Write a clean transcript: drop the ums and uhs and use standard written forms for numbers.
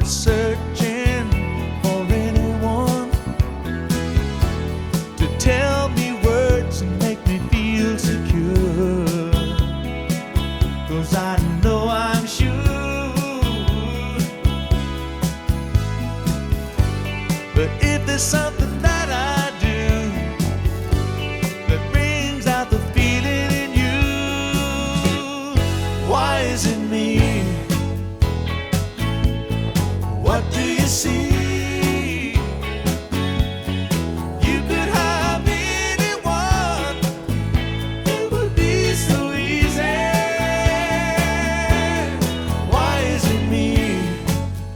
searching for anyone to tell me words and make me feel secure. 'Cause I know I'm sure but if there's something that I do that brings out the feeling in you, why is it me? What do you see?